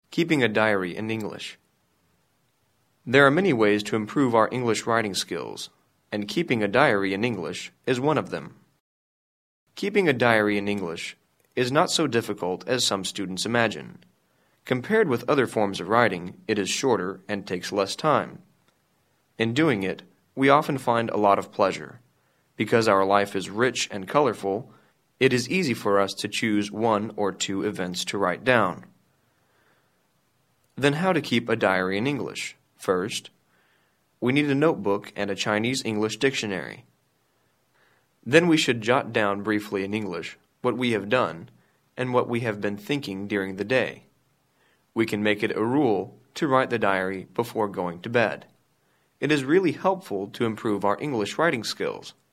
Keeping a diary in English. There are many ways to improve our English writing skills, and keeping a diary in English is one of them. Keeping a diary in English is not so difficult as some students imagine. Compared with other forms of writing, it is shorter and takes less time. In doing it, we often find a lot of pleasure. Because our life is rich and colorful, it is easy for us to choose one or two events to write down. Then how to keep a diary in English? First, we need a notebook and a Chinese-English dictionary. Then we should jot down briefly in English what we have done and what we have been thinking during the day. We can make it a rule to write the diary before going to bed. It is really helpful to improve our English writing skills.